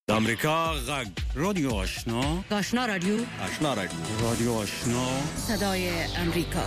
د امریکا غږ رادیو آشنا رادیو رادیو آشنا صدای امریکا.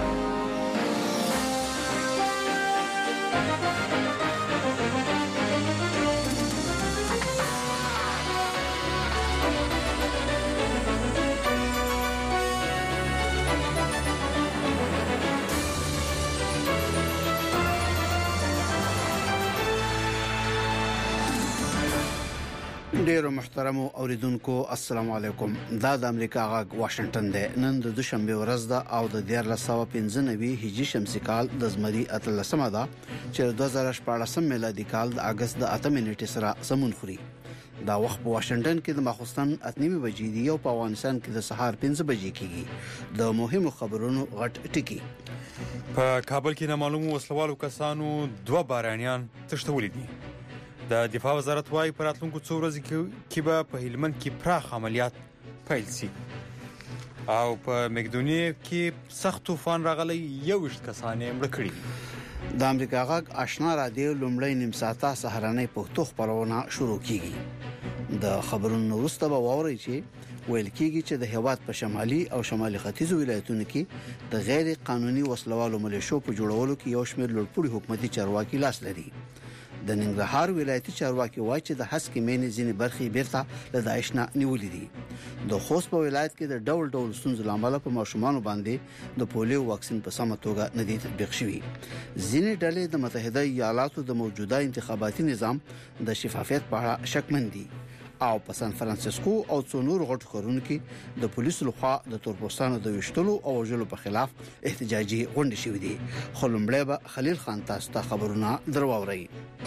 ډیرو محترمو اوریدونکو السلام علیکم. دا د امریکا غږ واشنگټن دی. نن د دوشنبه ورځ ده او د 1495 هجری شمسي کال د زمري 13مه ده چې 2014 میلادي کال د اگست د 8 نیټې سره سمون خوري. دا وخت په واشنگټن کې د ماخوستن 8 بجې دی او په افغانستان کې د سهار 5 بجې کېږي. د مهمو خبرونو غټ ټکی. په کابل کې نامعلومو وسلوالو کسانو 2 بارانيان تښتولي دي. د دفاع وزارت وايي پر راتلونکو څو ورځې کې به په هلمند کې پراخ عملیات پیل شي. او په مقدونیه کې سخت طوفان راغلی 21 کسان یې مړ کړي. د امریکا غږ آشنا رادیو لومړی نیم ساعته سهارنۍ پښتو خبرونه شروع کیږي. د خبرونو وروسته به واورئ چې ویل کیږي چې د هیواد په شمالي او شمالي ختیځو ولایتونو کې د غیر قانوني وسلوالو ملیشو په جوړولو کې یو شمېر لوړپوړي حکومتي چارواکي لاس لري. د ننګرهار ولایتي چارواکي وایي چې د هسکې مینې ځینې برخې بیرته له داعش نه نیولې دي. د خوست په ولایت کې د ډول ډول ستونزو لامل په ماشومانو باندې د پولیو واکسین په سمه توګه نه دي تطبیق شوی. ځینې ډلې د متحده ایالاتو د موجوده انتخاباتي نظام د شفافیت په اړه شکمن دي. او په سان فرانسیسکو او څو نور غټ ښارونو کې د پولیسو لخوا د تورپوستانو د وشتلو او وژلو په خلاف احتجاجي غونډې شوې دي. خلمبړې به خلیل خان تاسو ته خبرونه درواوري.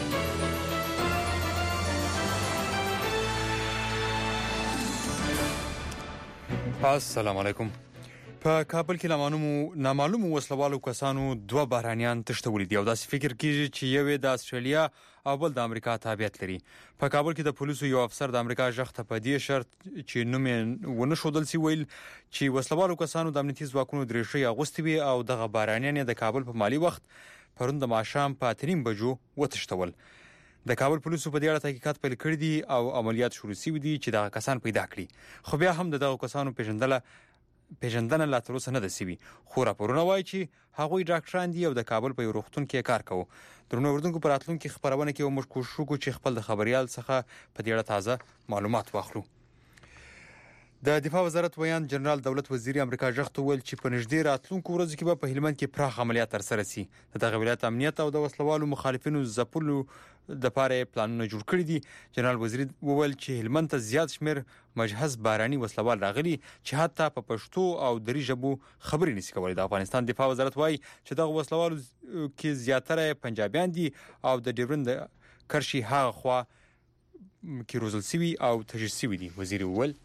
السلام علیکم. په کابل کې نامعلومو وسلوالو کسانو 2 بارانيان تښتولي دي او داسې فکر کیږي چې یو د استرالیا او بل د امریکا تابعیت لري. په کابل کې د پولیسو یو افسر د امریکا ژغ ته په دې شرط چې نوم ونه شودل سی ویل چې وسلوالو کسانو د امنیتي ځواکونو درېشي اغوستي وي او دغه بارانيان د کابل په مالی وخت پرون د ماښام په 3 بجو وتښتول. د کابل پولیسو په دې اړه تحقیقات پیل کړي دي او عملیات شروع شوي دي چې دغه کسان پیدا کړي. خو بیا هم دغه کسانو پیژندنه لا تر اوسه نه ده شوې. خو راپورونه وایي چې هغوی ډاکټران دي او د کابل په یو روغتون کې کار کوي. درنو اوریدونکو په راتلونکي خبرونه کې موږ کوشش وکړو چې خپل د خبريال څخه په دې اړه تازه معلومات واخلو. د دفاع وزارت ویان جنرال دولت وزیر امریکا ژغ ته ویل چې په نږدې راتلونکو ورځو کې به په هلمند کې پراخ عملیات ترسره شي. دغه ولایت امنیت او د وسلوالو مخالفینو ځپلو د پاره پلانونه جوړ کړي دي. جنرال وزیر وویل چې هلمند ته زیات شمیر مجهز باراني وسلوال راغلي چې حتی په پښتو او دری ژبو خبرې نشي کولای. د افغانستان دفاع وزارت وایي چې دغه وسلوالو کې زیاتره پنجابیان دي او د ډیورند کرشي هغه خوا کې روزل سوي او تجهیز سوي دي. وزیر وویل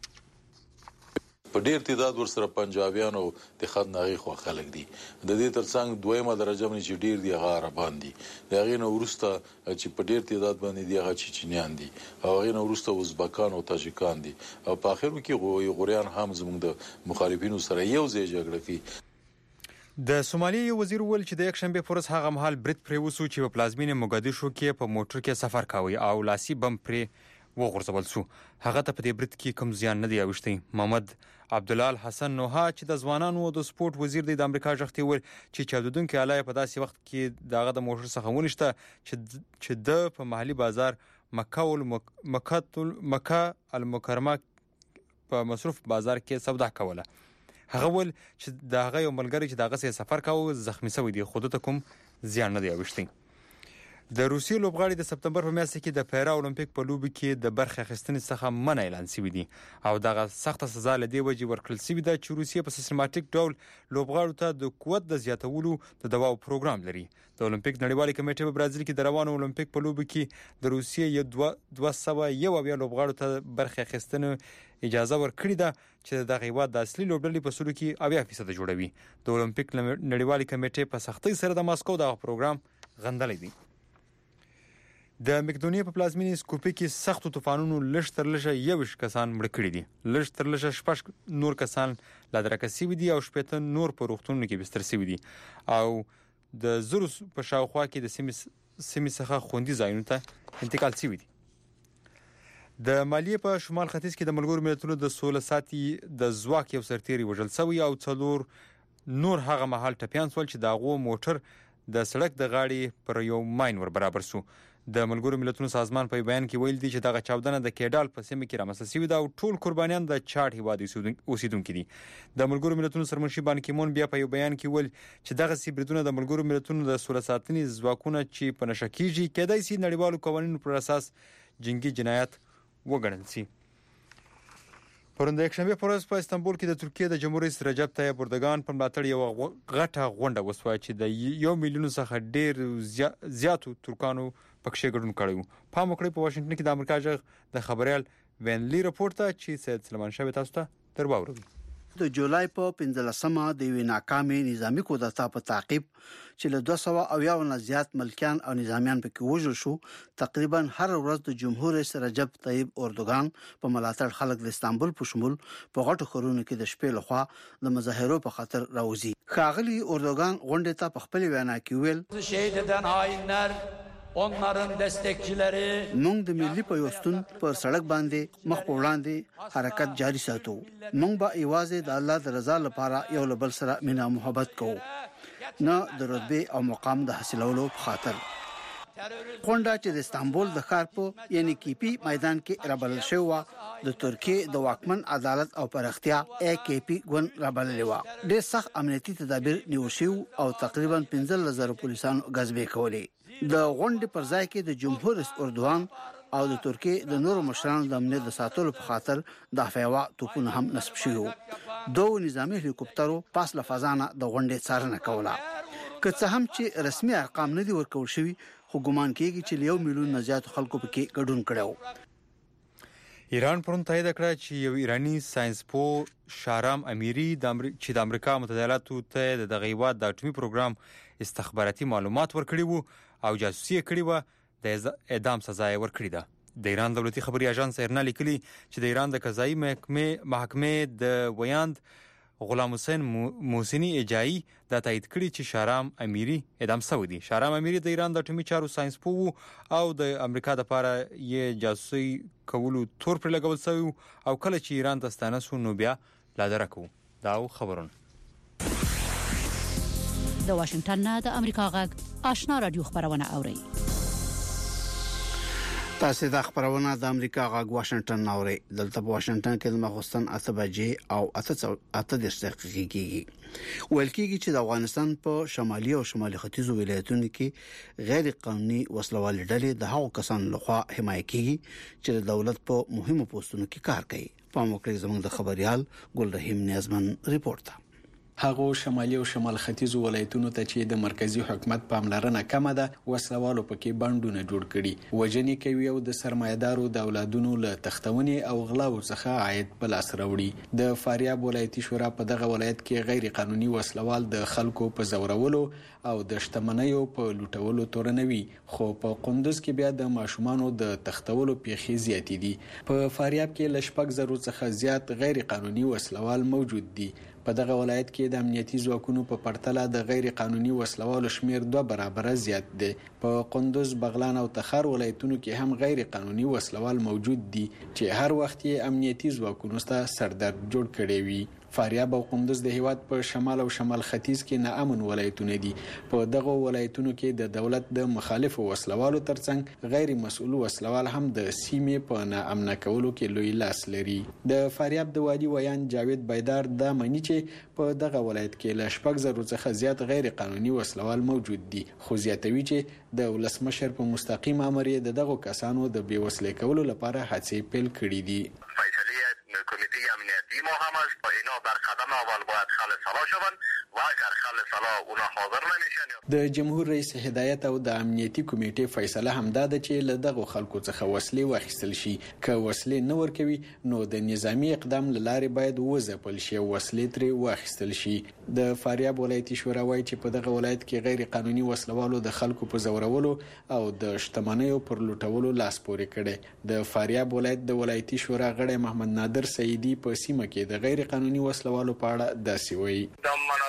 په ډیر تعداد ورسره پنجابیان او د خدناغي خو خلک دي. د دې ترڅنګ دویمه درجه باندې چې ډیر دی هغه عربان دي. دغه نو ورسته چې په ډیر تعداد باندې دی هغه چچنیان دي او هغه نو ورسته ازبکان او تاجکان دي او په اخر کې غوریان هم زموږ د مخالفینو سره یو ځای جګړه کوي. د سومالي وزیر ول چې د یک شنبه پورس هغه مهال برت پریوسو چې په پلازمینه موګادیشو کې په موټر کې سفر کاوه او لاسي بم پری وغورځول شو. هغه ته په دې برت کې کوم زیان نه دی اوښتی. محمد عبدالله حسن نوها چې د ځوانانو او د سپورت وزیر دی د امریکا ژغ ته ویل چې چاودونکو آلای په داسې وخت کې دغه د موټر څخه ونشته چې د په محلي بازار مکه المکرمه په مصروف بازار کې سودا کوله. هغه ول چې دغه یو ملګری چې دغه سفر کاوه زخمی شوی دی خو د کوم زیان نه دی اوښتی. د روسیې لوبغاړي د سپتمبر په میاشت کې د پیرا اولمپیک په لوبي کې د برخه اخیستنې څخه منع اعلان شوی دی او دغه سخت سزا لدی وجې ورکړل شوی دی چې روسیې په سیستماتیک ډول لوبغاړو ته د قوت د زیاتولو د دواو پروګرام لري. د اولمپیک نړیوالې کمیټې په برازیل کې د روانو اولمپیک په لوبي کې د روسیې 201 لوبغاړو ته برخه اخیستنې اجازه ورکړې ده چې دغه هیواد د اصلي لوبډلې په سلو کې 80% جوړوي. د اولمپیک نړیوالې کمیټې په سختۍ سره د ماسکو دغه پروګرام غندلی دی. د مقدونیه په پلازمینه سکوپی کې سخت طوفانونو لږ تر لږه 21 کسان مړ کړي دي. لږ تر لږه 6 نور کسان لا درکه سوي دي او 18 نور په روغتونونو کې بستر سوي دي او د زرو په شاوخوا کې د سیمې څخه خوندي ځایونو ته انتقال سوي دي. د مالیې په شمال ختیځ کې د ملګرو ملتونو د 16 ساتي د ځواک یو سرتیری وژل شوی او 4 نور هغه مهال ټپیان سول چې داغو موټر د سړک د غاړې پر یو ماین ور برابر سو. د ملګرو ملتونو سازمان په بیان کې ویل دي چې دغه چاودنه د کېډال په سیمه کې رامنځته شوې ده او ټول قربانیان د چاډ هیواد اوسیدونکو دي. د ملګرو ملتونو سرمنشي بان کی مون بیا په یو بیان کې ویل چې دغه سیبریدونه د ملګرو ملتونو د 16 ساتنې ځواکونه چې په نشه کېږي کېدای شي نړیوالو قوانینو پر اساس جنگي جنایت وګڼل شي. پرون د یکشنبه پر ورځ په استانبول کې د ترکیه د جمهور رئیس رجب طیب اردوغان په ملاتړ یو غټه غونډه وسوه چې د 1 میلیون څخه ډیر زیاتو ترکانو پکښې ګډون کړی. پام وکړئ په واشنگټن کې د امریکا ژغ د خبريال وینلی رپورټ ته چې سید سلمان شاه تاسو ته درواوروي. د جولای په 15مه د وی ناکامې نظامی کودتا په تعقیب چې له 200 نه زیات ملکیان او نظامیان پکې وژل شو، تقریبا هر ورځ د جمهور رئیس رجب طیب اردوغان په ملاتړ خلک د استانبول په شمول په غټو ښارونو کې د شپې لخوا د مظاهرو په خاطر راوځي. ښاغلي اردوغان غونډه ته په خپل وینا کې ویل شهید دن hainler onların destekçileri مونږ د ملي پیوستون پر سړک باندې مخ په وړاندې حرکت جاری ساتو. مونږ به ایوازې د الله د رضا لپاره یو له بل سره مینا محبت کوو، نه د رتبه او مقام د حاصلولو په خاطر. غونډه چې د استانبول د ښار په یعنی کیپی میدان کې رابلل شوې د ترکیه د واکمن عدالت او پرختیا AKP ګوند رابلل و. ډېر سخت امنیتي تدابیر نیول شوي او تقریبا 15000 پولیسانو غزبې کولې. د غونډې پر ځای کې د جمهور رئیس اردوغان او د ترکیه د نورو مشرانو د امنیت د ساتلو په خاطر د افیوا توپونه هم نصب شوي. دوه نظامی هلیکوپټرو پاس له فضانه د غونډې څارنه کوله. که څه هم چې رسمي ارقام نه دي ورکول شوي، خو ګومان کېږي چې 1 میلیون نه زیات خلکو پکې ګډون کړو. ایران پرون تایید کړ چې یو ایرانی ساينسپو شارام امیری چې د امریکا متحده ایالاتو ته د هیواد د اټومي پروګرام استخباراتي معلومات ورکړي وو او جاسوسي کړي و، د اعدام سزا یې ورکړې ده. د ایران دولتي خبري اژانس ایرنا لیکلي چې د ایران د قضایي محکمې د ویاند غلام حسین موسنی اجایی دا تایید کړي چې شارام امیری اعدام شوی دی. شارام امیری د ایران د اټومي چارو ساينسپو او د امریکا د لپاره یې جاسوسي کولو تور پر لګول شوی او کله چې ایران ته ستانه شو نو بیا لادره کوو. دا خبرونه د واشنگټن نه د امریکا غږ آشنا رادیو خبرونه اوري. تاسو د خبرونه د امریکا غږ واشنگټن اوري. دلته په واشنگټن کې د مخستان 8 بجې او 8 دقیقې کېږي. ویل کېږي چې د افغانستان په شمالي او شمالي ختیځو ولایتونو کې غیر قانوني وسلوال ډلې د هغو کسانو لخوا حمایت کېږي چې د دولت په مهمو پوسټونو کې کار کوي. په موقع زموږ د خبريال ګل رحیم نیازمن ریپورت. هغه شمالي او شمال ختیځو ولایتونو ته چې د مرکزی حکومت پاملرنه کمه ده، وسلوالو پکې بانډونه جوړ کړي، وژنې کوي او د سرمایدارو د اولادونو له تختونې او غلاو څخه عاید په لاس راوړي. د فاریاب ولایتي شورا په دغه ولایت کې غیر قانوني وسلوال د خلکو په زورولو او د شتمنیو په لوټولو تورنوي، خو په قندوز کې بیا د ماشومانو د تختولو پیښې زیاتې دي. په فاریاب کې ل 6,000 څخه زیات غیر قانوني وسلوال موجود دي. په دغه ولایت کې د امنیتي ځواکونو په پرتله د غیر قانوني وسلوالو شمیر 2 برابره زیات دی. په قندوز، بغلان او تخار ولایتونو کې هم غیر قانوني وسلوال موجود دي چې هر وخت یې امنیتي ځواکونو ته سردرد جوړ کړي وي. فاریاب او قندوز د هیواد په شمال او شمال ختیځ کې ناامن ولایتونه دي. په دغه ولایتونو کې د دولت د مخالفو وسلوالو ترڅنګ غیر مسؤل وسلوال هم د سیمې په ناامن کولو کې لوی لاس لري. د فاریاب د وادي ویان جاوید بایدار د معنی چې په دغه ولایت کې ل 6,000 څخه زیات غیر قانوني وسلوال موجود دي، خو زیاتوي چې د ولسمشر په مستقیم امر د دغه کسانو د بیوسلې کولو لپاره هڅې پیل کړې دي. کمیته امنیتی ما هم است با اینا در قدم اول باید خل سلا شوند و اگر خل سلا اونا حاضر نمیشن. د جمهور رئیس هدایت او د امنیتي کمیټې فیصله هم ده چې له دغه خلکو څخه وسلې واخیستل شي. که وسلې نه ورکوي نو د نظامی اقدام لارې باید وځپل شي او وسلې ترې واخیستل شي. د فاریاب ولایتي شورا وایي چې په دغه ولایت کې غیر قانوني وسلوالو د خلکو په زورولو او د شتمنیو پر لوټولو لاس پورې کړي. د فاریاب ولایت د ولایتي شورا غړی محمد نادر سعیدی په سیمه کې د غیر قانوني وسلوالو په اړه داسې وایي. د مناطق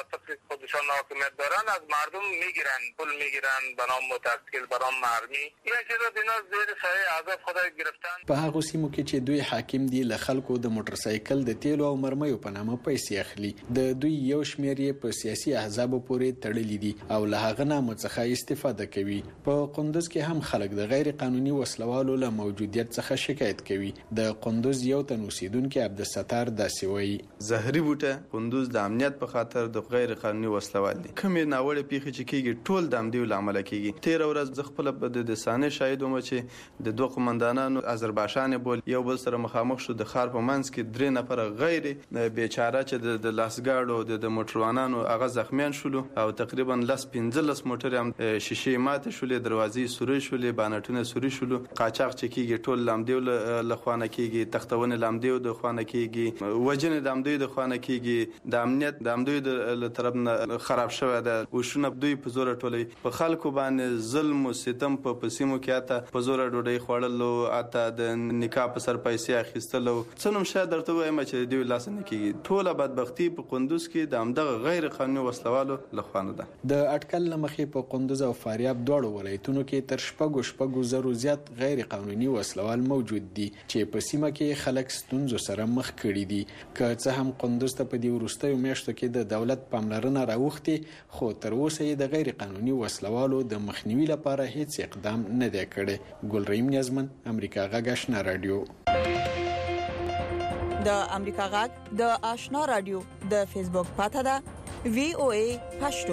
مناطقی خودشان حاکمیت دارن از مردم میگیرن، پول میگیرن به نام متشکل به نام مرمی. یک چیز دینا زیر سایه عذاب خدای گرفتن. په هغه سیمو کې چې دوی حاکم دي له خلکو د موټر سایکل د تیلو او مرمیو په نامه پیسې اخلي. د دوی یو شمېر یې په سیاسي احزابو پورې تړلي دي او له هغه نه څخه استفاده کوي. په قندوز کې هم خلک د غیر قانوني وسلوالو له موجودیت څخه شکایت کوي. د قندوز یو تن اوسیدونکي عبدالستار داسې وایي: زهري بوټه قندوز د امنیت په خاطر د غیر قانوني وسلوال دي. کومې ناوړه پیښې چې کیږي ټول د امدیو لامل کیږي. 13 ورځ د خپل د سانه شاهد وم چې د دوه قومندانانو آذربایجان بول یو بل سره مخامخ شو. د خار په منځ کې 3 نفر غیر بیچاره چې د لاسګاړو د موټروانانو هغه زخمیان شول او تقریبا 15 موټر هم شیشې ماته شولې، دروازې سوري شولې، بانټونه سوري شول. قاچاق چې کیږي ټول لامدیو له خوانه کیږي، تختونه لامدیو د خوانه کیږي، وجنه د امدیو د خوانه کیږي. د امنیت د امدیو د طرف نه خراب شوی ده. وشونه دوی په زور ټولې په خلکو باندې ظلم او ستم په پسیمو کې اته په زور ډوډۍ خوړل او اته د نکاح په سر پیسې اخیستل. څنوم شاید درته وایم چې دوی لاس نه کیږي. ټوله بدبختی په قندوز کې د امدغه غیر قانوني وسلوالو لخوانه ده. د اټکل لمخې په قندوز او فاریاب دواړو ولایتونو کې تر شپږو زرو زیات غیر قانوني وسلوال موجود دي چې په سیمه کې خلک ستونزو سره مخ کړي دي. که څه هم قندوز ته په دې وروستیو میاشتو کې د دولت پاملرنه راوښتې، خو تر اوسه یې د غیر قانوني وسلوالو د مخنیوي لپاره هیڅ اقدام نه دی کړی. ګلرحیم نیازمن، امریکا غږ آشنا رادیو. د امریکا غږ د آشنا رادیو د فیسبوک پاڼه ده VOA پښتو.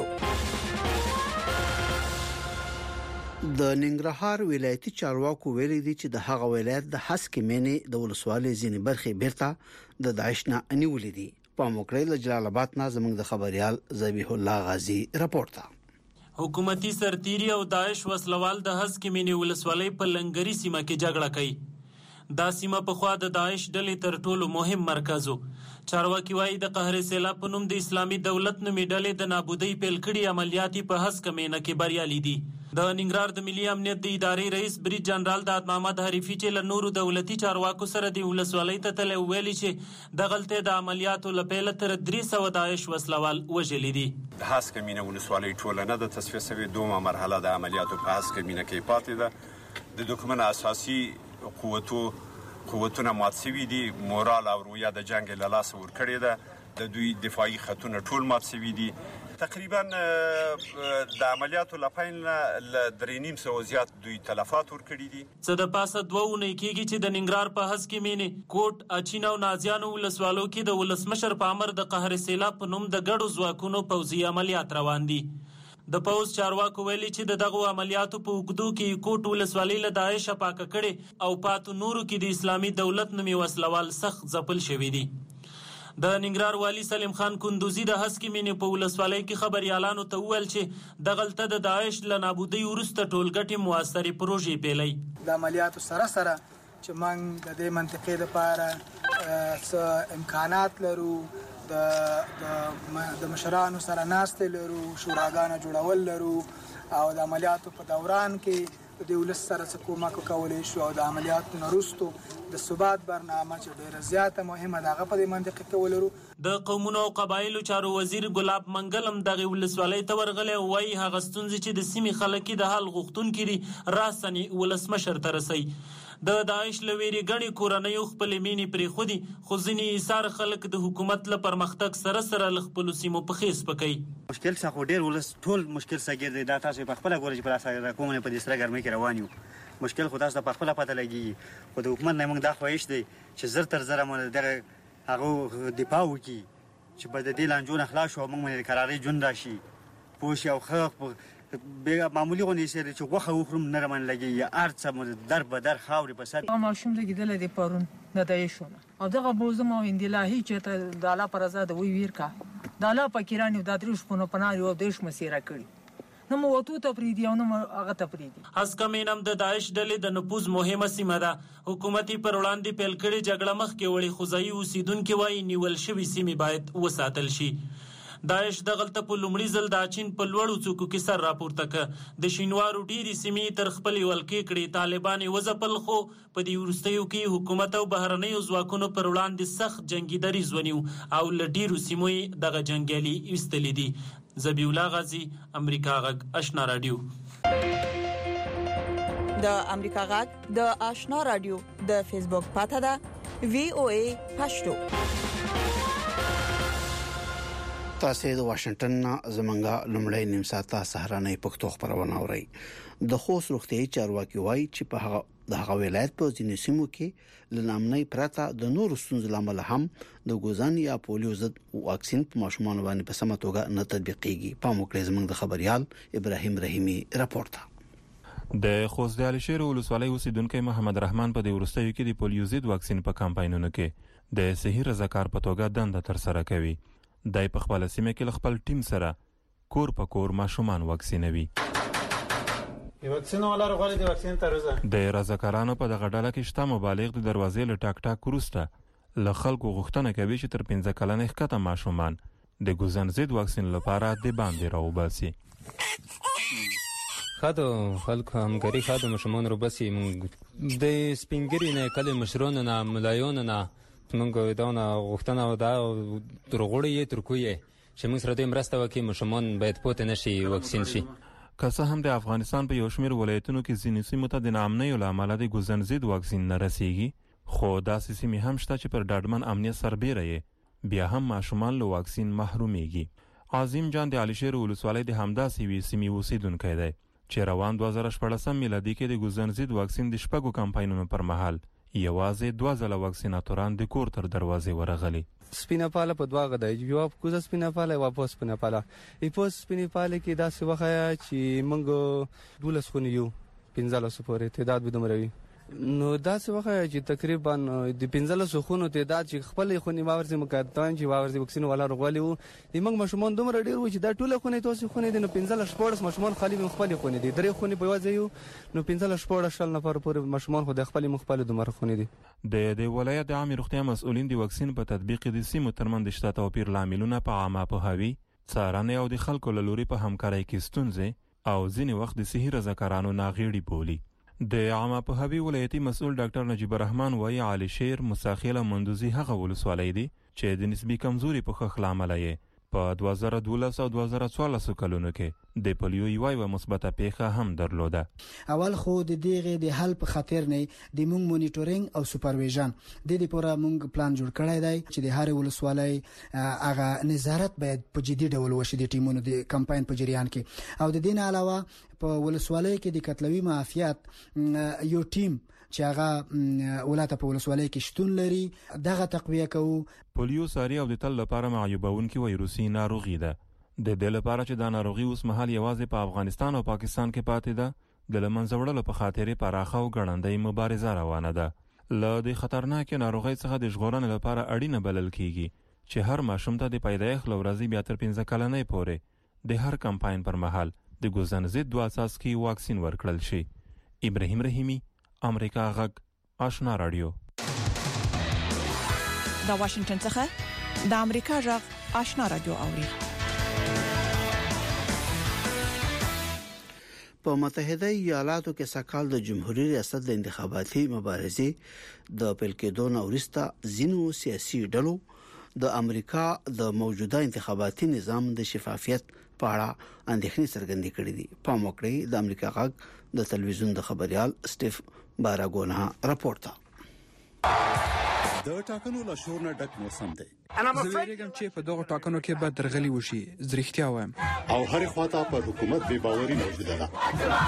د ننګرهار ولایتي چارواکو ویلي دي چې د هغه ولایت د حسکې مینې د ولسوالۍ ځینې برخې بیرته د داعش نه نیولې دي. په موکړې له جلال آباد نه زموږ د خبريال ذبیح الله غازی رپورټ ده. حکومتي سرتیری او داعش وسلوال د حسکې مینې ولسوالۍ په لنګري سیمه کې جګړه کوي. دا سیمه په خوا د داعش ډلې تر ټولو مهم مرکز وو. چارواکي وايي د قهر سیلاب په نوم د اسلامي دولت نومې ډلې د نابودۍ پیل کړي عملیات په حسکې مینه کې بریالي دي. د ننګرهار د ملي امنیت د ادارې رئیس بریج جنرال د محمد حریفي چې له نورو دولتي چارواکو سره د ولسوالۍ ته تللی ویلي چې د غلطۍ د عملیاتو له پیله تر 300 داعش وسلوال وژلي دي. د حسکې مینه ولسوالۍ ټوله نه د تصفیه شوې. دومره مرحله د عملیاتو په حسکې مینه کې پاتې ده. د دښمن اساسي قوتونه مات شوي دي. مورال او رویه د جنگ له لاسه ورکړې ده. د دوی دفاعي خطونه ټول مات شوي دي. تقریبا د عملیاتو لپاره ل 3.5 زیات دوی تلفات ورکړي دي. څه د پاسه 2 ونې کېږي چې د ننګرهار په حسکې مینې کوټ، اچین او نازیانو ولسوالو کې د ولسمشر په امر د قهر سیلاب په نوم د ګډو ځواکونو پوځي عملیات روان دي. د پوځ چارواکو ویلي چې د دغو عملیاتو په اوږدو کې کوټ ولسوالۍ له داعش پاکه کړي او پاتو نورو کې د اسلامي دولت نومي وسلوال سخت ځپل شوي دي. د ننګرهار والی سلیم خان کندوزی د حسکې مینې په ولسوالۍ کې خبريالانو ته وویل چې د غلطه د داعش له نابودۍ وروسته ټولګټې موثرې پروژې پیلي. د عملیاتو سره چې موږ د دې منطقې لپاره څه امکانات لرو، د مشرانو سره ناستې لرو، شوراګانې جوړول لرو او د عملیاتو په دوران کې د ولس سره څه کومک کولای شو او د عملیاتو وروسته د ثبات برنامه چې ډیره زیاته مهمه ده هغه په دې منطقه کې ولرو. د قومونو او قبایلو چارو وزیر ګلاب منګلم دغه ولسوالۍ ته ورغلی وایي هغه ستونزې چې د سیمې خلک د حل غوښتونکي دي راسني ولسمشر ته رسي. د داعش له ویرې ګڼې کورنیو خپلې مینې پرېښودي، خو ځینې ایثار خلک د حکومت له پرمختګ سره سره له خپلو سیمو په خیس پکوي. مشکل څه خو ډېر ولس ټول مشکل سګیر دی. دا تاسو په خپله ګورئ چې په لاسه کومه په دې سره ګرمۍ کې روان یو. مشکل خو تاسو ته په خپله پته لګېږي، خو د حکومت نه موږ دا خواهش دی چې زر تر زره مو دغه هغو دفاع وکړي چې به د دې لانجو نه خلاص شو او موږ باندې د قرارۍ ژوند راشي. پوه شي او ښه معمولي غونډې سره چې غوښه وخورم نه رامن لګي هر څه مو در به در خاورې په سر. ماشوم لګېدلی دی پرون د داعشونه او دغه بوزم او هندلهي چې ته د الله پر ازاد وی ویر کا د الله پکیرانی د درش په پناه یو دیش مسیره کړي نو وته ته پریدي او نو هغه ته پریدي. حسکې مینم د داعش ډلې د نفوذ مهمه سیمه ده. حکومتي پر وړاندې پیل کړي جګړه مخکې وړي خوځایي اوسیدونکو وايي نیول شوی سیمې باید وساتل شي. داعش دغلته په لومړي ځل د چین په لوړو څوکو کې سر راپورته کړ د شینوارو ډېرې سیمې تر خپلې ولکې کړې طالبان یې وځپل خو په دې وروستیو کې حکومت او بهرنیو ځواکونو پر وړاندې سخت جنګي دریځ ونیو او له ډېرو سیمو یې دغه جنګیالي ایستلي دي. ذبیح الله غازي، امریکا غږ آشنا رادیو. د امریکا غږ د آشنا رادیو د فیسبوک پاته ده VOA پښتو. تاسو د واشنگټن زمونږه لومړی نیم ساعته سهارنۍ پښتو خبرونه اورئ. د خوست روغتيایي چارواکي وایي چې په هغه ولایت په ځینې سیمو کې لنامنۍ پرته د نور ستونزو لامل هم د ګوزن یا پولیو ضد واکسین په ماشومان باندې په سمه توګه نه تطبیقيږي. په موکل زمونږ د خبريال ابراهيم رحیمي راپورټ. د خوست د علشیر ولسوالۍ اوسیدونکو محمد رحمان په د ورستیو کې د پولیو ضد واکسین په کمپاینونو کې د صحي رضاکار په توګه دنده تر سره کوي. دای په خپل سیمه کې خپل ټیم سره کور په کور ماشومان واکسینوي. د واکسین ولر غوړي د واکسین ترزه د رضاکارانو په دغه ډله کې شته مبالغ د دروازې له ټاک ټاک وروسته له خلکو غوښتنه کوي چې تر 15 کلنې ښکته ماشومان د ګوزن ضد واکسین لپاره د باندې راوباسي. خاطو خلکو همګری خاطو مشمون رو بسی د سپینګری نه کله مشرون نه ملایون نه موږ دا نه غوښتنه دا درغړی ترکوي چې موږ سره د مرسته وکي مشمون باید پوت نشي واکسین شي. که څه هم د افغانستان په یو شمېر ولایتونو کې ځینې سیمو ته د ناامنیو له امله د ګوزن ضد واکسین نه رسیږي، خو داسې سیمې هم شته چې پر ډاډمن امنیت سربیره یې بیا هم ماشومان له واکسین محرومیږي. عظیم جان د علشیر ولسوالۍ د همداسې یوې سیمې اوسیدونکی دی چې روان 2014 میلادي کې د ګوزن ضد واکسین د شپږو کمپاینونو پر مهال یوازې 2 ځله واکسیناتوران د کور تر دروازې ورغلي. سپینه پاله په دوا غدا یو کوزه سپینه پاله واپس سپینه پاله ایپوس سپینه پاله کې دا څه وخایا چې موږ 12 خونی یو 15 پورې تعداد به دمروي نو دا څه وخایا چې تقریبا د 15 خونو تعداد چې خپل خونی باورځي مکاتان چې باورځي واکسین ولا رغولي وو د موږ مشمون دومره ډیر و چې دا ټوله خونی توسي خونی د 15 شپورس مشمون خالی خپل خونی دي درې خونی په وځي نو 15 شپورس شل نفر پورې مشمون خو د خپل مخبل دومره خونی دي. د ولایت د عامه روغتیا مسؤلین د واکسین په تطبیق د سیمو ترمنځ شته توپیر لاملونه په عامه پوهاوی څارنه او د خلکو له لوري په همکارۍ کې ستونزې او ځینې وخت د صحي رضاکارانو ناغېړي بولي. د عامه پوهاوی ولایتي مسؤل ډاکټر نجیب الرحمن وایي علشیر مساخیله مندوزي هغه ولسوالۍ دي چې د نسبی کمزوري په خخ لامل یې په 2012 او 2014 کلونو کې د پولیو یو مثبته پیښه هم درلوده. اول خو د دغه د حل په خاطر نه د مونږ مونیټورینګ او سوپرویژن د دې لپاره مونږ پلان جوړ کړی دی چې د هر ولسوالۍ هغه نظارت باید په جدي ډول وشي د ټیمونو د کمپاین په جریان کې او د دې نه علاوه په ولسوالۍ کې د قتلوي مافیات یو ټیم چې هغه ولاته په ولسوالۍ کې شتون لري دغه تقویه کوو. پولیو ساري او د تل لپاره معیوبونکې وایروسي ناروغي ده. د دې لپاره چې دا ناروغي اوس مهال یوازې په افغانستان او پاکستان کې پاتې ده د لمنځه وړلو په خاطر پراخه او ګړندۍ مبارزه روانه ده. له د خطرناکې ناروغۍ څخه د ژغورنې لپاره اړینه بلل کیږي چې هر ماشوم ته د پیدایښت له ورځې بیا تر 15 کلنۍ پورې د هر کمپاین پر مهال د ګوزن ضد 2 اساسي واکسین ورکړل شي. ابراهیم رحیمي، امریکا غږ آشنا رادیو. دا واشنگټن څخه د امریکا غږ آشنا رادیو اوري. په متحده ایالاتو کې سکهال د جمهوریت ریاست د انتخاباتي مبارزې د پیل کېدو نه وروسته ځینو سیاسي ډلو د امریکا د موجوده انتخاباتي نظام د شفافیت په اړه اندېښنې څرګندې کړې دي. په موکړې د امریکا غږ د تلویزیون د خبريال سټیف باراګونا راپورټ. د ټاکنو له شور نه ډک موسم دی. زه ویریږم چې په دغه ټاکنو کې به درغلي وشي. زریښتیا وایم. او هر خواته پر حکومت بې باوري موجوده ده.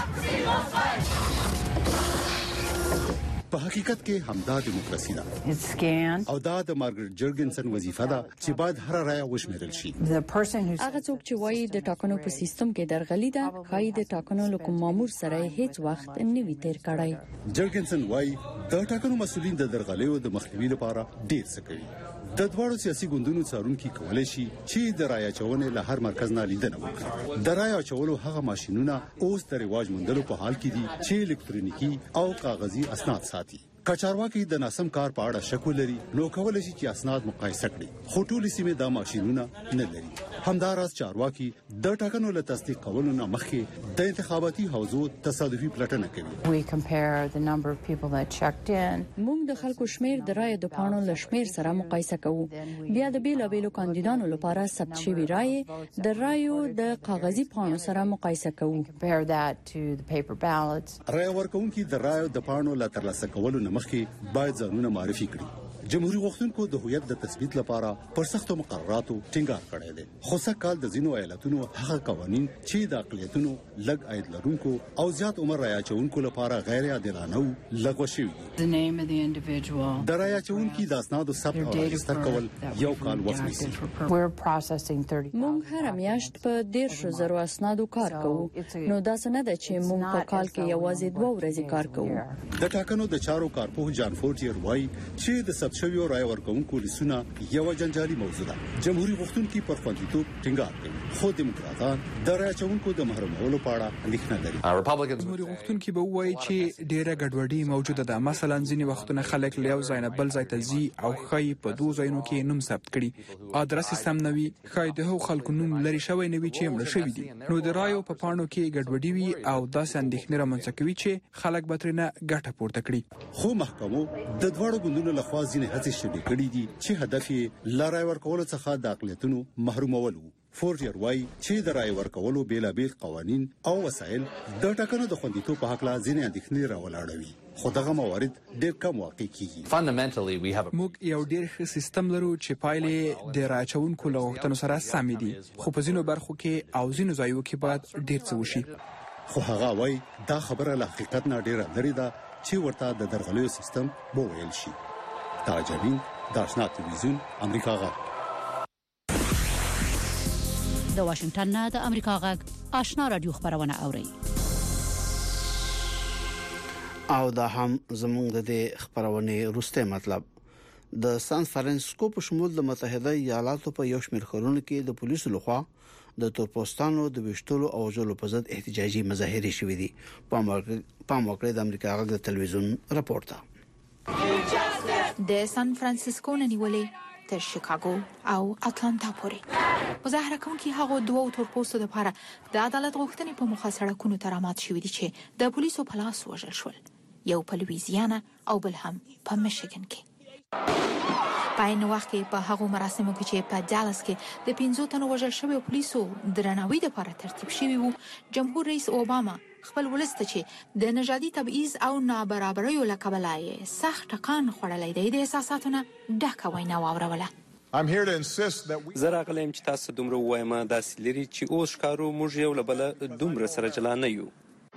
په حقیقت کې همدا دیموکراسي ده او دا د مارګریټ جرګنسن وظیفه ده چې باید هر رائے وشمیرل شي. هغه څوک چې وایي د ټاکنو په سیستم کې درغلي ده خای د ټاکنو له کوم مامور سره هیڅ وخت نه وی تیر کړای. جرګنسن وایي د ټاکنو مسؤلین د درغلیو د مخنیوي لپاره ډیر څه کوي. د دوړو سیاسي ګوندونو څارونکي کولای شي چې د رائے چونې له هر مرکز نه لیدنه وکړي. د رائے چولو هغه ماشينونه اوس د رواج مندلو په حال کې دي چې الکترونیکی او کاغذي اسناد ساتي. کچارواکي د ناسم کار په اړه شک لري نو کولای شي چې اسناد مقایسه کړي خو ټول سیمه د ماشينونه نه لري همداراز چارواکي د ټاکنو له تصدیق کولو نه مخکې د انتخاباتي حوزو تصادفي پلټنه کوي We compare the number of people that checked in موږ د خلکو شمیر د رایو د پاڼو له شمیر سره مقایسه کوو بیا د بیلابیلو کاندیدانو لپاره ثبت شوی رای د رایو د کاغذي پاڼو سره مقایسه کوو compare that to the paper ballots رای ورکوونکي د رایو د پاڼو لا ترلاسه کولو نه مخکې باید ځانونه معرفي کړي جمهوریت غوښتونکو د هویت د تثبیت لپاره پر سختو مقرراتو ټینګار کړی دی خو سکهال د ځینو ایالتونو هغه قوانين چې د اقلیتونو لږ عاید لرونکو او زیات عمر رای اچونکو لپاره غیر عادلانه او لغوه شوی د رای اچونکو د اسنادو ثبت او راجستر کول یو کال وخت نیسي موږ هر میاشت په 100,000 اسنادو کار کوو نو دا څه نه ده چې موږ په کال کې یوازې 2 ورځې کار کوو د ټاکنو د چارو کارپوه جان فورټیر وایي چې د شویو رای ورکوونکو لیسونه یو جنجالي موضوع ده جمهوریت غوښتونکي پر خوندیتوب ټینګار کوي خو دیموکراتان د رای اچونکو د محرومولو په اړه اندېښنه لري جمهوریت غوښتونکي به وایي چې ډیره ګډوډي موجوده ده مثلا ځینې وختونه خلک له یو ځای نه بل ځای ته ځي او خای په 2 ځایونو کې نوم ثبت کړي ادرس سم نه وي خای د هغو خلکو نوم لري شوی نه وي چې مړ شوی دي نو د رایو په پاڼو کې ګډوډي وي او داسې اندېښنه رامنځته کوي چې خلک به ترنه ګټه پورته کړي خو محکمو د دوړو ګوندونو لخوا ځینې هڅې شوې کړې دي چې هدف یې لارای ورکول څخه د اقلیتونو محرومول وو فورټیر وايي چې د رای ورکولو بیلابیل قوانين او وسایل د ټاکنو د خوندیتوب په حق لا ځینې اندېښنې راولاړوي خو دغه موارد ډېر کم واقع کیږي موږ یو ډېر ښه سیستم لرو چې پایلې د راچونکو له غوښتنو سره سمې دي خو په ځینو برخو کې او ځینو ځایونو کې باید ډېر څه وشي خو هغه وايي دا خبره له حقیقت نه ډېره لري ده چې ورته د درغلیو سیستم بوویل شي تاجرین د آشنا تلویزیون امریکا غږ د واشنگټن نه د امریکا غږ آشنا رادیو خبرونه اوري او دا هم زموږ د خبرونه روسته مطلب د سان فرانسیسکو په شمول د متحده ایالاتو په یو شمېر ښارونو کې د پولیسو لخوا د تورپوستانو د وشتلو او ژوند په ضد احتجاجي مظاهره شوې دي په موقع د امریکا غږ د تلویزیون راپورټ د سان فرانسیسکو نیولې تر شیکاګو او اټلانټا پورې مظاهره کوونکي هغه دوه تورپوستو لپاره د عدالت غوښتنې په مخه سړکونو ته رامات شوې دي چې د پولیسو په لاس وژل شول یو په لویزیانا او بل هم په میشیګن کې په عین وخت کې په هغو مراسمو کې چې په ډالاس کې د 15 تنو وژل شوی پولیسو درناوي لپاره ترتیب شوی وو جمهور رئیس اوباما خپل ولست چې د نژادي تبعیض او نابرابریو له کبله سخت ټکان خوړلې دی د احساساتونه ډکه وینا واوروله زه راغلم چې تاسو دومره وایم داسې لري چې اوس ښکارو موږ یو له بله دومره سره جلا نه یو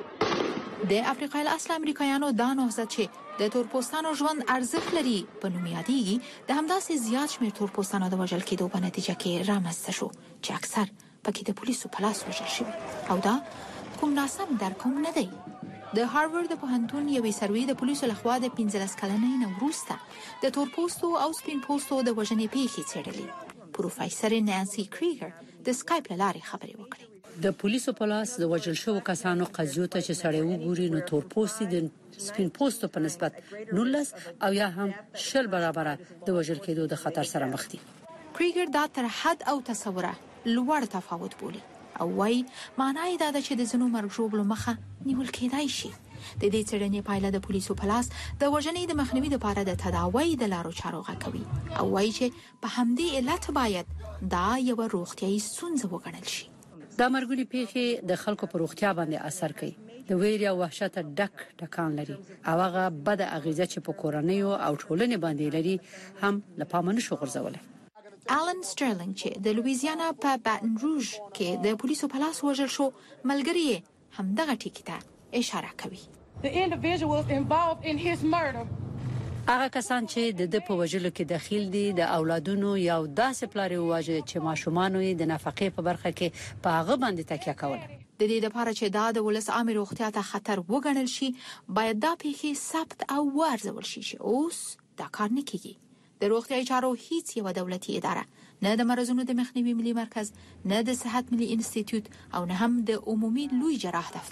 د افریقایي اصل امریکایانو دا نهضت چې د تورپوستانو ژوند ارزښت لري په نوم یادېږي د همداسې زیات شمېر تورپوستانو د وژل کېدو په نتیجه کې رامنځته شو چې اکثر پکې د پولیسو په لاس وژل شوي او دا کوم ناسم درکوم نه دی د هارورد د پوهنتون یوې سروې د پولیسو لخوا د 15 کلنۍ نه وروسته د تورپوستو او سپین پوستو د وژنې پیښې څېړلې پروفیسور نانسي کریګر د سکایپ له لارې خبرې وکړې د پولیسو په لاس د وژل شوو کسانو قضیو ته چې سړی وګوري نو تورپوستي د سپین پوستو په نسبت 19 او یا هم 10 برابره د وژل کېدو د خطر سره مخ دي کریګر دا تر حد او تصوره لوړ تفاوت بولي او وايي معنی دا چې د زنو مرګ ژوبلو مخه نیول کېدای شي د دې څېړنې پایله د پولیسو په لاس د وژنې د مخنیوي لپاره د تداوی د لارو چارو غوښتي او وايي چې په همدې علت باید دا یو روغتیايي ستونزه وګڼل شي دا مرګونی پیښې د خلکو په روغتیا باندې اثر کوي د ویرې او وحشت ډک ټکان لري او هغه بد اغیزه چې په کورنۍ او ټولنې باندې لري هم لپاره نشو غورځولای آلن سټرلینګ چې د لویزیانا په باتن روژ کې د پولیسو په لاس وژل شو ملګری هم دغه ټکی ته اشاره کوي The individuals involved in his murder هغه کسان چې د په وژلو کې دخیل دي د اولادونو یو داسې پلار واجه چې ماشومان د نفقې په برخه کې په هغه باندې تکیه کوله د دې لپاره چې دا د ولس عامه روغتیا ته خطر وګڼل شي باید دا پیښې ثبت او وارزول شي چې اوس دا کار نه کیږي د روغتیايي چارو هیڅ یو دولتي اداره نه د مرزونو د مخنیوي ملي مرکز نه د صحت ملي انسټیټیوټ او نه هم د عمومي لوی جراح دفتر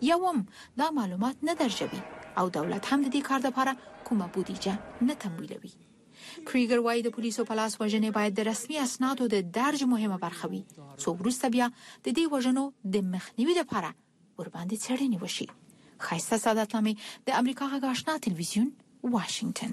یوم دا معلومات نه درجوي او دولت هم د دې کار لپاره کومه بودیجه نه تمویلوي. کریګر وايي د پولیسو په لاس وژنې باید د رسمي اسنادو د درج مهمه برخه وي، څو وروسته بیا د دې وژنو د مخنیوي لپاره ورباندې څېړنې وشي. ښایسته سعادت نامې د امریکا غږ آشنا تلویزیون واشنگټن.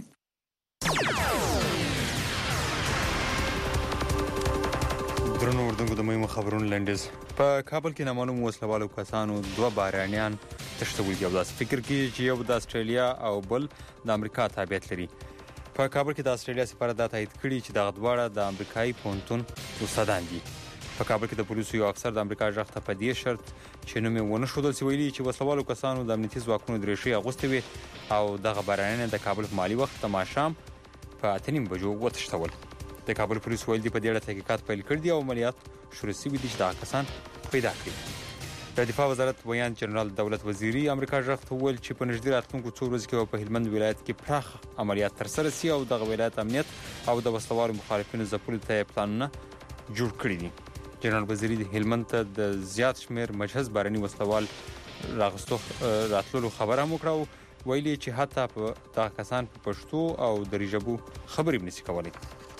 درنو اردوونکو د مهمو خبرونو لنډیز. په کابل کې نامعلوم وسلوالو کسانو 2 بهرانیان تښتولي دي او داسې فکر کوي چې یو د استرالیا او بل د امریکا تابعیت لري. په کابل کې د استرالیا سفارت دا تایید کړي چې دغه دواړه د امریکایي پوهنتون استادان دي. په کابل کې د پولیسو یو افسر د امریکا غږ ته په دې شرط چې نوم یې ونه ښودل شي ویلي چې وسلوالو کسانو د امنیتي ځواکونو درېشۍ اغوستې وې او دغه بهرانیان د کابل په مالي وخت د ماښام په 8:30 بجو وتښتول. د کابل پولیسو ویل دي په دې اړه تحقیقات پیل کړي دي او عملیات شروع شوي دي چې دغه کسان پیدا کړي. د دفاع وزارت ویان جنرال دولت وزیري امریکا غږ ته وویل چې په نږدې راتلونکو څو ورځو کې په هلمند ولایت کې پراخ عملیات ترسره شي او دغه ولایت امنیت او د وسلوالو مخالفینو ځپلو ته پلانونه جوړ کړي دي. جنرال وزیري د هلمند ته د زیات شمیر مجهز بارني وسلوال راتللو خبره هم وکړه او ویلي چې حتی په دغه کسان په پښتو او دري ژبو خبرې نشي کولی.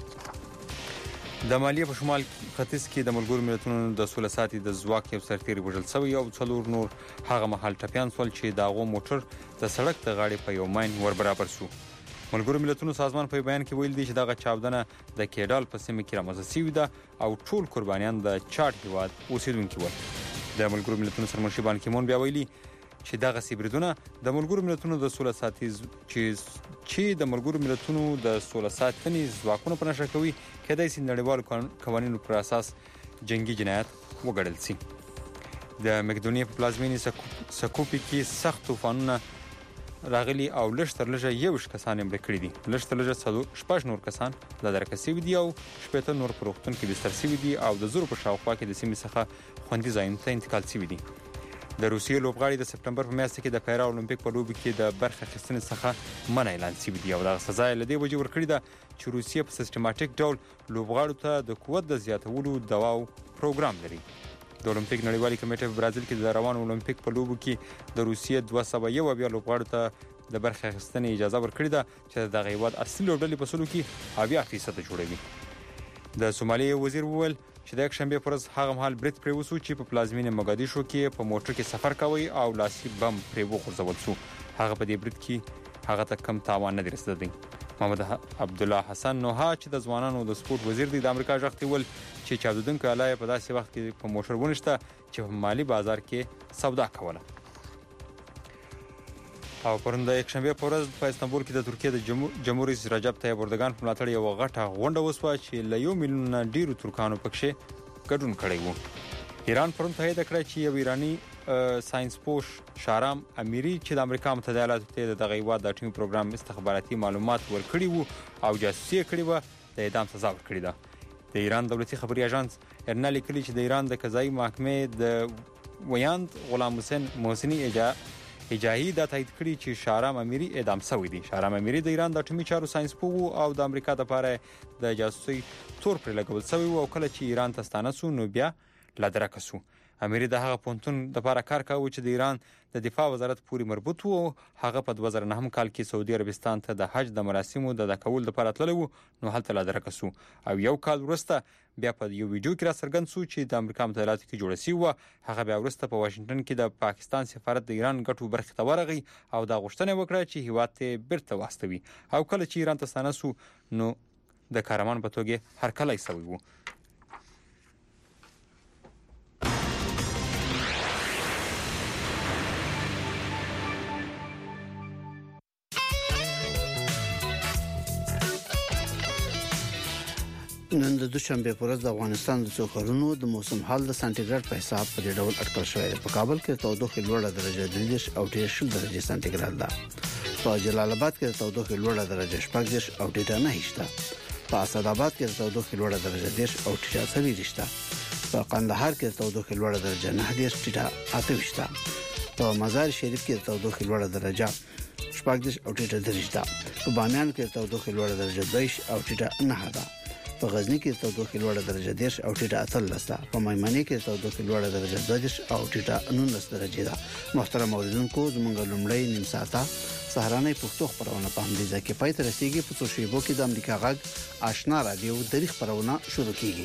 د مالیه په شمال ختیځ کې د ملګرو ملتونو د 16 ساعتي د ځواک یو سرتیری وژل شوی او 4 نور هغه مهال ټپیان شول چې داغو موټر د سړک د غاړې په یو ماین ور برابر شو. ملګرو ملتونو سازمان په بیان کې ویل دي چې دغه چاودنه د کېډال په سیمه کې رامنځته شوې ده او ټول قربانیان د چاډ هیواد اوسیدونکي ول. د ملګرو ملتونو سرمنشي بان کی مون بیا ویلي چې دغه سیبریدونه د ملګرو ملتونو د 16 ساعتي چې د ملګرو ملتونو د 16 ساعتي ځواکونو په نشه کوي کېدای شي نړیوالو قوانینو پر اساس جنگي جنایت وګڼل شي. د مقدونیې په پلازمینې سکوپي کې سخت طوفانونه راغلي او لږ تر لږه 21 کسان یې مړه کړي دي. لږ تر لږه 6 نور کسان لا درکه شوي دي او 18 نور په روغتون کې بستر شوي دي او د زورو په شاوخوا کې د سیمې څخه خوندي ځایونو ته انتقال شوي دي. د روسیې لوبغاړي د سپټمبر په میاشت کې د پیرا اولمپیک په لوبو کې د برخه اخیستنې څخه منع اعلان شوی دی او دغه سزا یې له دې وجې ورکړې ده چې روسیې په سیستماتیک ډول لوبغاړو ته د قوت د زیاتولو دوا او پروګرام لري. د اولمپیک نړیوالې کمیټې په برازیل کې د روان اولمپیک په لوبو کې د روسیې 201 لوبغاړو ته د برخه اخیستنې اجازه ورکړې ده چې دغه هیواد اصلي لوبډلې په سلو کې 80% جوړوي. د سومالیا وزیر وویل چې د یکشنبه پر ورځ هغه مهال برید پرې وسو چې په پلازمینه موګادیشو کې په موټر کې سفر کوي او لاسي بم پرې وغورځول شو. هغه په دې برید کې هغه ته کم تاوان نه رسیدلی. محمد عبدالله حسن نوها چې د ځوانانو د سپورت وزیر دی د امریکا غږ ته ویل چې چاودونکو آلای په داسې وخت کې په موټر ونشته چې په مالی بازار کې سودا کوله. او پرون د یکشنبه په ورځ په استانبول کې د ترکیه د جمهور رئیس رجب طیب اردوغان په ملاتړ یو غټه غونډه وسوه چې له 1 میلیون ډیرو ترکانو پکې ګډون کړی وو. ایران پرون تایید کړی چې یو ایرانی ساينس پوش شارام امیری چې د امریکا متحده ایالاتو ته دغه هیواد د اټومي پروګرام استخباراتي معلومات ورکړي وو او جاسوسي کړې و د اعدام سزا ورکړې ده. د ایران دولتي خبري اژانس ارنا لیکلي چې د ایران د قضایي محکمې د ویاند غلام حسین محسنی اجاهی دا تایید کړی چې شارام امیری اعدام شوی دی. شارام امیری د ایران د اټومي چارو ساينس پوه او د امریکا لپاره د جاسوسي تور پر لګول شوی او کله چې ایران ته ستانه سو نو بیا لادرکه سو. امیری د هغه پونتون د لپاره کار کاوه چې د ایران د دفاع وزارت پوری مربوط وو. هغه په 2009 کال کې سعودي عربستان ته د حج د مراسمو د کول لپاره تللی وو نو هلته لادرکه سو او یو کال وروسته بیا په یو ویډیو کې را څرګند شو چې د امریکا متحده ایالاتو کې جوړ شوی و. هغه بیا وروسته په واشنگټن کې د پاکستان سفارت د ایران غټو برخې ته ورغی او دا غوښتنه وکړه چې هیواد ته بیرته واستوي او کله چې ایران ته ستانه سو نو د کارمان په توګه هرکلی شوی و. نن د دوشنبه پر ورځ د افغانستان د څوکرونو د موسم حال د سانتیګریډ په حساب په ډول اټکل شوی دی. په کابل کې تودوخه لوړه درجه 30 او 30 درجه سانتیګریډ ده. په جلال آباد کې تودوخه لوړه درجه 15 او 9 ده. په اسداباد کې تودوخه لوړه درجه 10 او 40 ده. په قندهار کې تودوخه لوړه درجه 9 ده. په مزار شریف کې تودوخه لوړه درجه 15 او 30 ده. په بامیان کې تودوخه لوړه درجه 22 او 9 ده. په غزنی کې تودوخه لوړه درجه 10 او ټیټه 13 په میمنې کې تودوخه لوړه درجه 12 او ټیټه 19 درجه ده. محترم اوریدونکو زموږ لومړی نیم ساعته سهارنۍ پښتو خبرونه په همدې ځای کې پای ته رسیدي. په څو شیبو کې د امریکا غږ آشنا رادیو د خبرونه شروع کیږي.